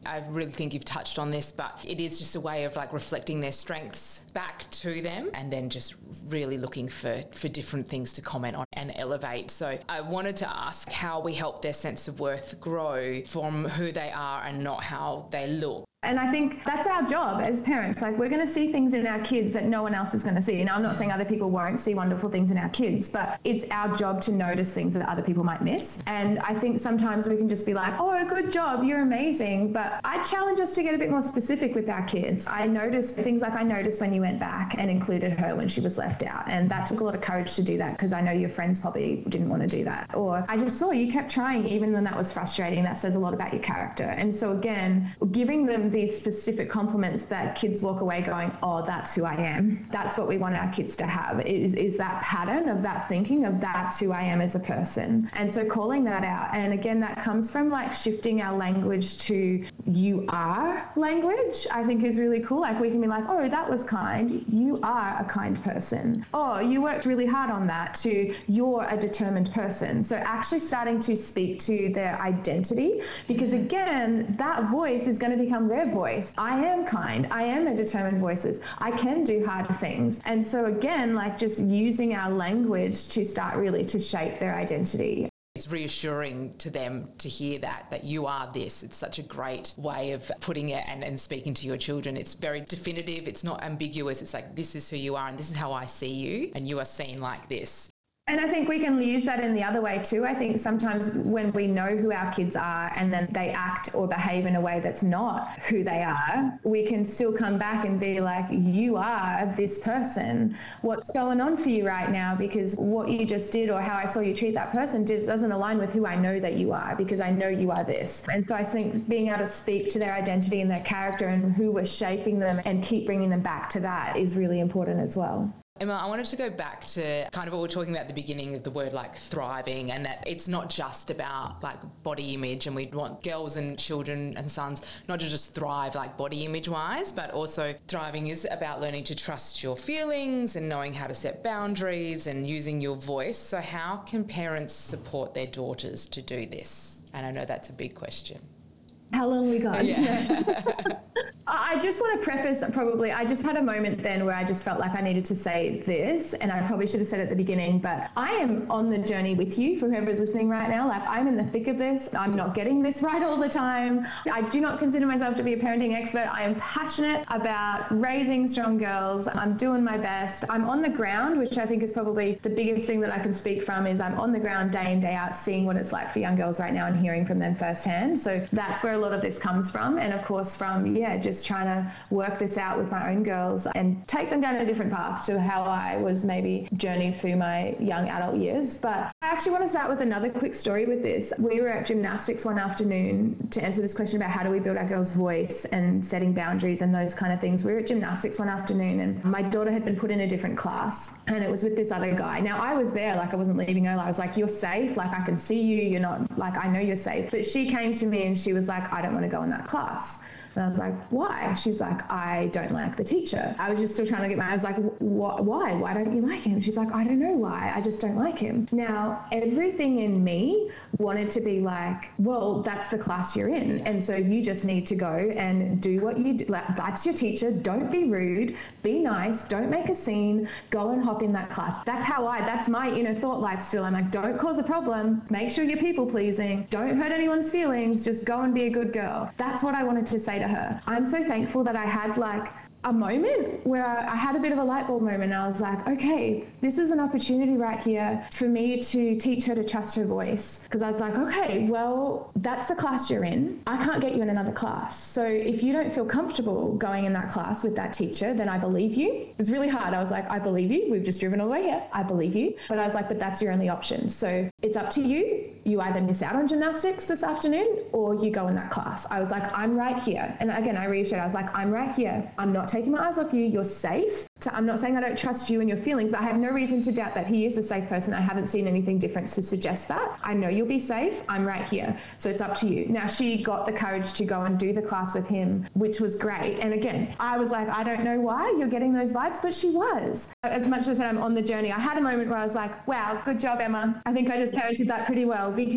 I really think you've touched on this, but it is just a way of like reflecting their strengths back to them and then just really looking for different things to comment on and elevate. So I wanted to ask how we help their sense of worth grow from who they are and not how they look. And I think that's our job as parents. Like, we're going to see things in our kids that no one else is going to see. Now, I'm not saying other people won't see wonderful things in our kids, but it's our job to notice things that other people might miss. And I think sometimes we can just be like, oh, good job, you're amazing. But I challenge us to get a bit more specific with our kids. I noticed things like I noticed when you went back and included her when she was left out. And that took a lot of courage to do that because I know your friends probably didn't want to do that. Or I just saw you kept trying even when that was frustrating. That says a lot about your character. And so again, giving them these specific compliments that kids walk away going, oh, that's who I am. That's what we want our kids to have, is that pattern of that thinking of that's who I am as a person. And so calling that out. And again, that comes from like shifting our language to you are language, I think is really cool. Like we can be like, oh, that was kind. You are a kind person. Oh, you worked really hard on that, to you're a determined person. So actually starting to speak to their identity, because again, that voice is going to become their voice. I am kind. I am a determined voice. I can do hard things. And so again, like just using our language to start really to shape their identity. It's reassuring to them to hear that you are this. It's such a great way of putting it and speaking to your children. It's very definitive. It's not ambiguous. It's like, this is who you are and this is how I see you and you are seen like this. And I think we can use that in the other way too. I think sometimes when we know who our kids are and then they act or behave in a way that's not who they are, we can still come back and be like, you are this person. What's going on for you right now? Because what you just did or how I saw you treat that person doesn't align with who I know that you are, because I know you are this. And so I think being able to speak to their identity and their character and who was shaping them and keep bringing them back to that is really important as well. Emma, I wanted to go back to kind of what we were talking about at the beginning of the word like thriving, and that it's not just about like body image, and we want girls and children and sons not to just thrive like body image wise, but also thriving is about learning to trust your feelings and knowing how to set boundaries and using your voice. So how can parents support their daughters to do this? And I know that's a big question. How long we got? Yeah. I just want to preface I just had a moment then where I just felt like I needed to say this, and I probably should have said it at the beginning, but I am on the journey with you for whoever's listening right now. Like, I'm in the thick of this. I'm not getting this right all the time. I do not consider myself to be a parenting expert. I am passionate about raising strong girls. I'm doing my best. I'm on the ground, which I think is probably the biggest thing that I can speak from, is I'm on the ground day in, day out, seeing what it's like for young girls right now and hearing from them firsthand. So that's where a lot of this comes from. And of course from, just trying to work this out with my own girls and take them down a different path to how I was maybe journeyed through my young adult years. But I actually want to start with another quick story with this. We were at gymnastics one afternoon to answer this question about how do we build our girls' voice and setting boundaries and those kind of things. We were at gymnastics one afternoon and my daughter had been put in a different class and it was with this other guy. Now I was there, like I wasn't leaving her. I was like, you're safe. Like I can see you. You're not, like, I know you're safe. But she came to me and she was like, I don't want to go in that class. And I was like, why? She's like, I don't like the teacher. I was just still trying to get I was like, why? Why don't you like him? She's like, I don't know why. I just don't like him. Now, everything in me wanted to be like, well, that's the class you're in. And so you just need to go and do what you do. Like, that's your teacher. Don't be rude. Be nice. Don't make a scene. Go and hop in that class. That's my inner thought life still. I'm like, don't cause a problem. Make sure you're people pleasing. Don't hurt anyone's feelings. Just go and be a good girl. That's what I wanted to say to her. I'm so thankful that I had like a moment where I had a bit of a light bulb moment. I was like, okay, this is an opportunity right here for me to teach her to trust her voice. Because I was like, okay, well, that's the class you're in. I can't get you in another class. So if you don't feel comfortable going in that class with that teacher, then I believe you. It was really hard. I was like, I believe you. We've just driven all the way here. I believe you. But I was like, but that's your only option. So it's up to you. You either miss out on gymnastics this afternoon or you go in that class. I was like, I'm right here. And again, I reassured, I was like, I'm right here. I'm not taking my eyes off you. You're safe. So I'm not saying I don't trust you and your feelings, but I have no reason to doubt that he is a safe person. I haven't seen anything different to suggest that. I know you'll be safe. I'm right here. So it's up to you. Now she got the courage to go and do the class with him, which was great. And again, I was like, I don't know why you're getting those vibes, but she was. As much as I'm on the journey, I had a moment where I was like, wow, good job, Emma. I think I just parented that pretty well, because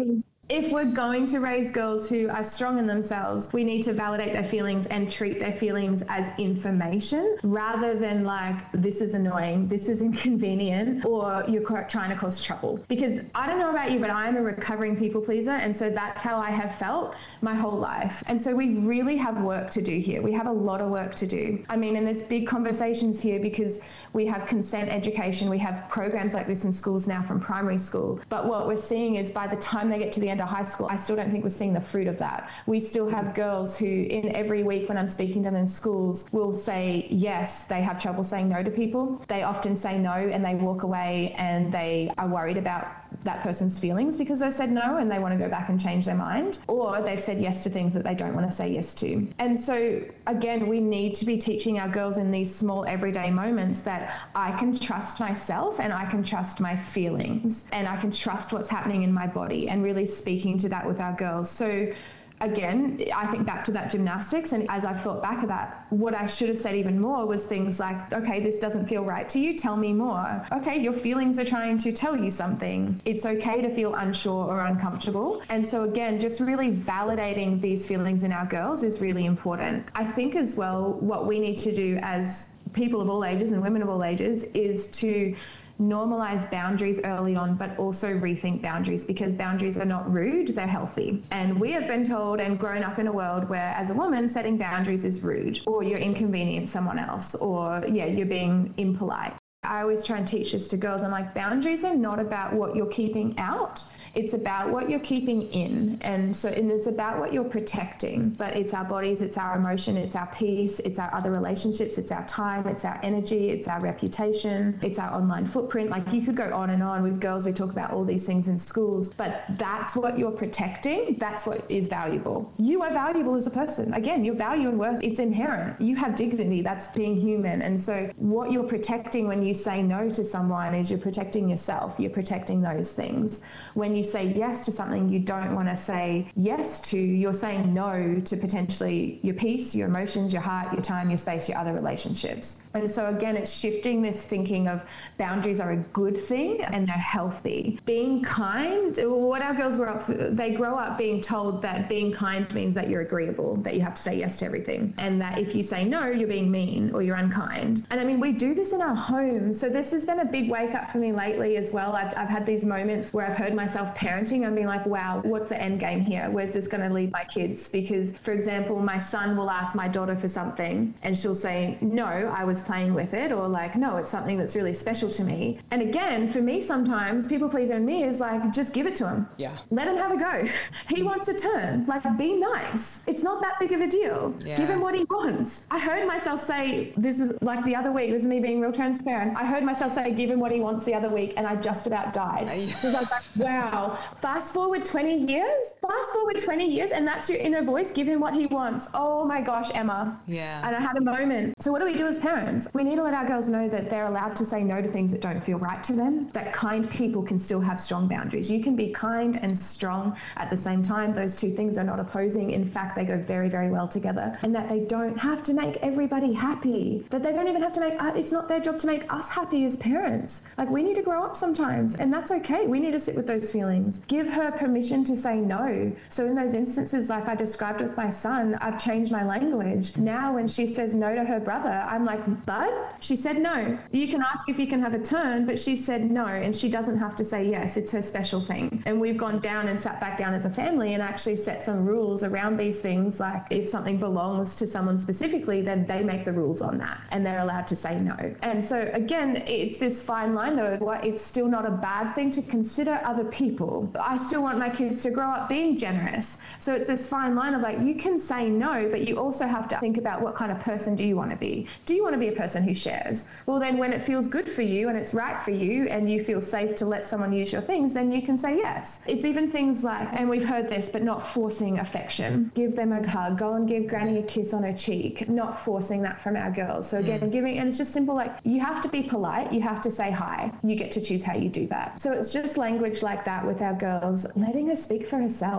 If we're going to raise girls who are strong in themselves, we need to validate their feelings and treat their feelings as information rather than like, this is annoying, this is inconvenient, or you're trying to cause trouble. Because I don't know about you, but I'm a recovering people pleaser. And so that's how I have felt my whole life. And so we really have work to do here. We have a lot of work to do. I mean, and there's big conversations here because we have consent education. We have programs like this in schools now from primary school. But what we're seeing is by the time they get to the end of high school, I still don't think we're seeing the fruit of that. We still have girls who in every week when I'm speaking to them in schools will say, yes, they have trouble saying no to people. They often say no and they walk away and they are worried about that person's feelings because they've said no and they want to go back and change their mind, or they've said yes to things that they don't want to say yes to. And so again, we need to be teaching our girls in these small everyday moments that I can trust myself and I can trust my feelings and I can trust what's happening in my body, and really speaking to that with our girls. So again, I think back to that gymnastics, and as I've thought back of that, what I should have said even more was things like, okay, this doesn't feel right to you, tell me more. Okay, your feelings are trying to tell you something. It's okay to feel unsure or uncomfortable. And so again, just really validating these feelings in our girls is really important. I think as well, what we need to do as people of all ages and women of all ages is to normalize boundaries early on, but also rethink boundaries, because boundaries are not rude, they're healthy. And we have been told and grown up in a world where as a woman, setting boundaries is rude, or you're inconveniencing someone else, or you're being impolite. I always try and teach this to girls. I'm like, boundaries are not about what you're keeping out. It's about what you're keeping in. And it's about what you're protecting. But it's our bodies, it's our emotion, it's our peace, it's our other relationships, it's our time, it's our energy, it's our reputation, it's our online footprint. Like, you could go on and on with girls. We talk about all these things in schools, but that's what you're protecting. That's what is valuable. You are valuable as a person. Again, your value and worth, it's inherent. You have dignity. That's being human. And so what you're protecting when you say no to someone is you're protecting yourself. You're protecting those things. When you say yes to something you don't want to say yes to, you're saying no to potentially your peace, your emotions, your heart, your time, your space, your other relationships. And so again, it's shifting this thinking of boundaries are a good thing and they're healthy. Being kind, what our girls they grow up being told that being kind means that you're agreeable, that you have to say yes to everything, and that if you say no, you're being mean or you're unkind. And I mean, we do this in our homes. So this has been a big wake up for me lately as well. I've had these moments where I've heard myself parenting and being like, wow, what's the end game here? Where's this going to lead my kids? Because, for example, my son will ask my daughter for something and she'll say, no, I was playing with it, or like, no, it's something that's really special to me. And again, for me, sometimes people pleasing in me is like, just give it to him. Yeah. Let him have a go. He wants a turn. Like, be nice. It's not that big of a deal. Yeah. Give him what he wants. I heard myself say, this is like the other week, this is me being real transparent. I heard myself say, give him what he wants the other week, and I just about died. Because I was like, wow, fast forward 20 years, and that's your inner voice, give him what he wants. Oh my gosh, Emma. Yeah. And I had a moment. So what do we do as parents? We need to let our girls know that they're allowed to say no to things that don't feel right to them, that kind people can still have strong boundaries. You can be kind and strong at the same time. Those two things are not opposing. In fact, they go very, very well together. And that they don't have to make everybody happy, that they don't even have to make, it's not their job to make us happy as parents. Like, we need to grow up sometimes, and that's okay. We need to sit with those feelings. Give her permission to say no. So in those instances, like I described with my son, I've changed my language. Now when she says no to her brother, I'm like, bud, she said no. You can ask if you can have a turn, but she said no, and she doesn't have to say yes. It's her special thing. And we've gone down and sat back down as a family and actually set some rules around these things. Like, if something belongs to someone specifically, then they make the rules on that, and they're allowed to say no. And so again, it's this fine line though. It's still not a bad thing to consider other people. I still want my kids to grow up being generous. So it's this fine line of like, you can say no, but you also have to think about what kind of person do you want to be? Do you want to be a person who shares? Well, then when it feels good for you and it's right for you and you feel safe to let someone use your things, then you can say yes. It's even things like, and we've heard this, but not forcing affection. Give them a hug, go and give granny a kiss on her cheek, not forcing that from our girls. So again, giving, and it's just simple, like, you have to be polite, you have to say hi, you get to choose how you do that. So it's just language like that with our girls, letting her speak for herself.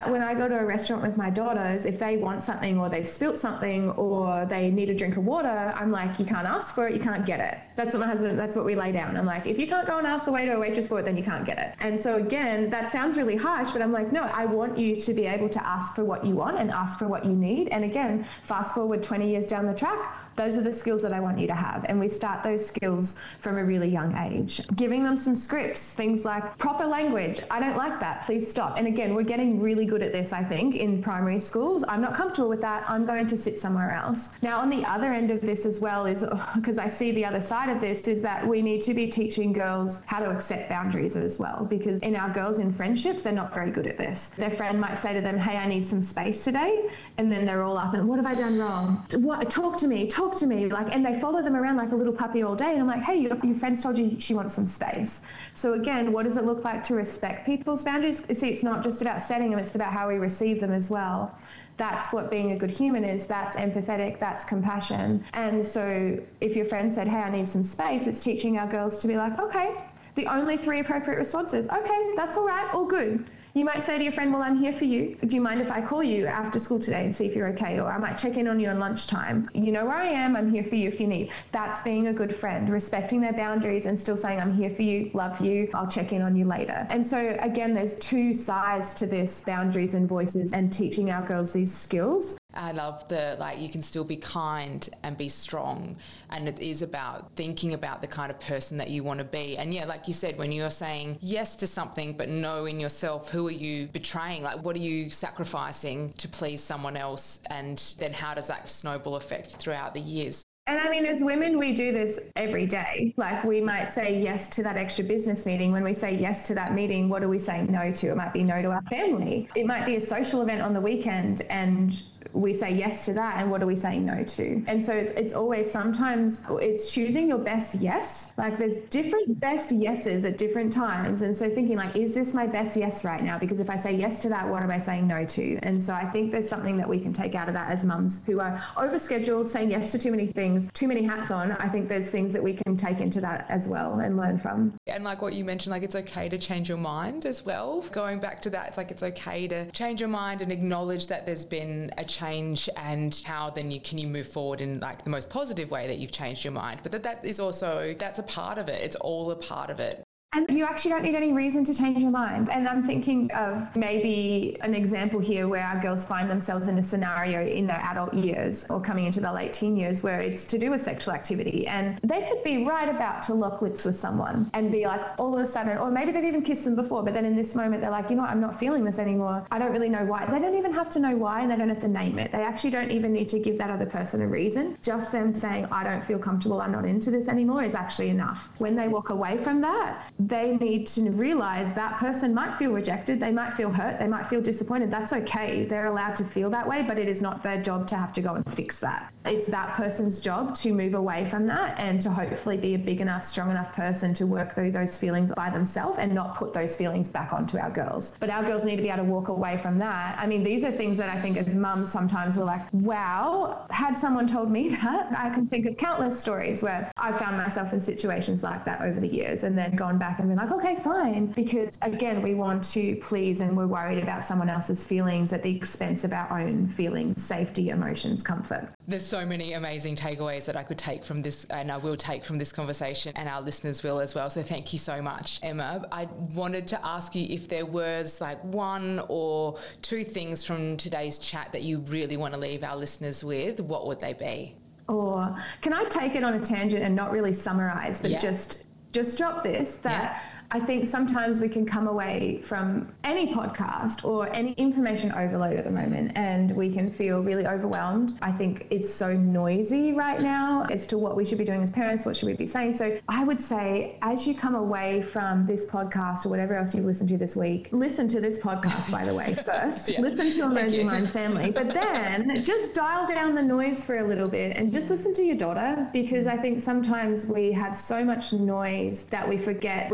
When I go to a restaurant with my daughters, if they want something or they've spilt something or they need a drink of water, I'm like, you can't ask for it, you can't get it. That's what my husband, that's what we lay down. I'm like, if you can't go and ask the waiter or waitress for it, then you can't get it. And so again, that sounds really harsh, but I'm like, no, I want you to be able to ask for what you want and ask for what you need. And again, fast forward 20 years down the track, those are the skills that I want you to have. And we start those skills from a really young age. Giving them some scripts, things like proper language. I don't like that. Please stop. And again, we're getting really good at this, I think, in primary schools. I'm not comfortable with that. I'm going to sit somewhere else. Now, on the other end of this as well is, because I see the other side of this, is that we need to be teaching girls how to accept boundaries as well. Because in our girls in friendships, they're not very good at this. Their friend might say to them, hey, I need some space today. And then they're all up and what have I done wrong? What? Talk to me. Like, and they follow them around like a little puppy all day. And I'm like, hey, your friend's told you she wants some space. So again, what does it look like to respect people's boundaries? See, it's not just about setting them, it's about how we receive them as well. That's what being a good human is. That's empathetic, that's compassion. And so if your friend said, hey, I need some space, it's teaching our girls to be like, okay, the only 3 appropriate responses. Okay, that's all right, all good. You might say to your friend, well, I'm here for you. Do you mind if I call you after school today and see if you're okay? Or I might check in on you on lunchtime. You know where I am. I'm here for you if you need. That's being a good friend, respecting their boundaries and still saying, I'm here for you, love you, I'll check in on you later. And so again, there's 2 sides to this, boundaries and voices, and teaching our girls these skills. I love you can still be kind and be strong. And it is about thinking about the kind of person that you want to be. And yeah, like you said, when you're saying yes to something, but no in yourself, who are you betraying? Like, what are you sacrificing to please someone else? And then how does that snowball effect throughout the years? And I mean, as women, we do this every day. Like, we might say yes to that extra business meeting. When we say yes to that meeting, what do we say no to? It might be no to our family. It might be a social event on the weekend and we say yes to that, and what are we saying no to? And so it's always, sometimes it's choosing your best yes. Like, there's different best yeses at different times. And so thinking like, is this my best yes right now? Because if I say yes to that, what am I saying no to? And so I think there's something that we can take out of that as mums who are overscheduled, saying yes to too many things, too many hats on. I think there's things that we can take into that as well and learn from. And like what you mentioned, like, it's okay to change your mind as well. Going back to that, it's like, it's okay to change your mind and acknowledge that there's been a change, and how then can you move forward in like the most positive way that you've changed your mind. But that is also, that's a part of it. It's all a part of it. And you actually don't need any reason to change your mind. And I'm thinking of maybe an example here where our girls find themselves in a scenario in their adult years or coming into their late teen years where it's to do with sexual activity. And they could be right about to lock lips with someone and be like, all of a sudden, or maybe they've even kissed them before, but then in this moment, they're like, you know what, I'm not feeling this anymore. I don't really know why. They don't even have to know why, and they don't have to name it. They actually don't even need to give that other person a reason. Just them saying, I don't feel comfortable, I'm not into this anymore, is actually enough. When they walk away from that, they need to realize that person might feel rejected, they might feel hurt, they might feel disappointed. That's okay. They're allowed to feel that way, but it is not their job to have to go and fix that. It's that person's job to move away from that and to hopefully be a big enough, strong enough person to work through those feelings by themselves and not put those feelings back onto our girls. But our girls need to be able to walk away from that. I mean, these are things that I think as mums sometimes we're like, wow, had someone told me that. I can think of countless stories where I've found myself in situations like that over the years and then gone back and been like, okay, fine. Because again, we want to please and we're worried about someone else's feelings at the expense of our own feelings, safety, emotions, comfort. There's so many amazing takeaways that I could take from this, and I will take from this conversation, and our listeners will as well. So thank you so much, Emma. I wanted to ask you if there was like 1 or 2 things from today's chat that you really want to leave our listeners with. What would they be? Or can I take it on a tangent and not really summarize, but just drop this, that I think sometimes we can come away from any podcast or any information overload at the moment and we can feel really overwhelmed. I think it's so noisy right now as to what we should be doing as parents, what should we be saying. So I would say, as you come away from this podcast or whatever else you've listened to this week, listen to this podcast, by the way, first. Listen to Emerging Minds Family, but then just dial down the noise for a little bit and just listen to your daughter, because I think sometimes we have so much noise that we forget. We have a problem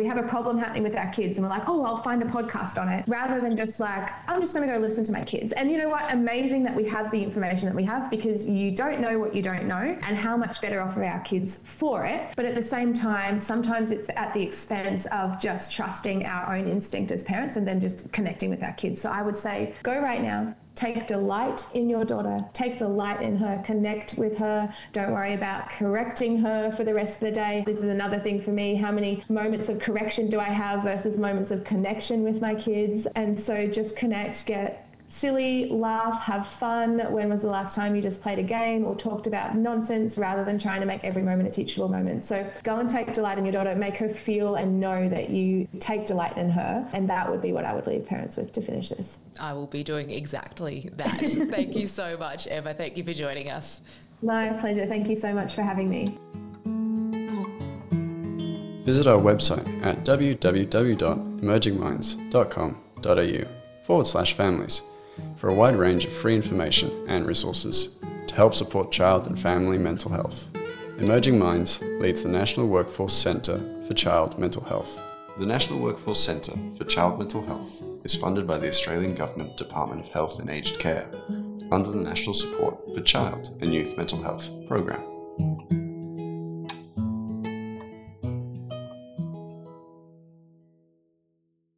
problem happening with our kids and we're like, oh, I'll find a podcast on it, rather than just like, I'm just going to go listen to my kids. And you know what? Amazing that we have the information that we have, because you don't know what you don't know, and how much better off are our kids for it. But at the same time, sometimes it's at the expense of just trusting our own instinct as parents and then just connecting with our kids. So I would say, go right now. Take delight in your daughter. Take delight in her. Connect with her. Don't worry about correcting her for the rest of the day. This is another thing for me. How many moments of correction do I have versus moments of connection with my kids? And so just connect, get silly, laugh, have fun. When was the last time you just played a game or talked about nonsense, rather than trying to make every moment a teachable moment? So go and take delight in your daughter. Make her feel and know that you take delight in her. And that would be what I would leave parents with to finish this. I will be doing exactly that. Thank you so much, Emma. Thank you for joining us. My pleasure. Thank you so much for having me. Visit our website at www.emergingminds.com.au/families for a wide range of free information and resources to help support child and family mental health. Emerging Minds leads the National Workforce Centre for Child Mental Health. The National Workforce Centre for Child Mental Health is funded by the Australian Government Department of Health and Aged Care under the National Support for Child and Youth Mental Health program.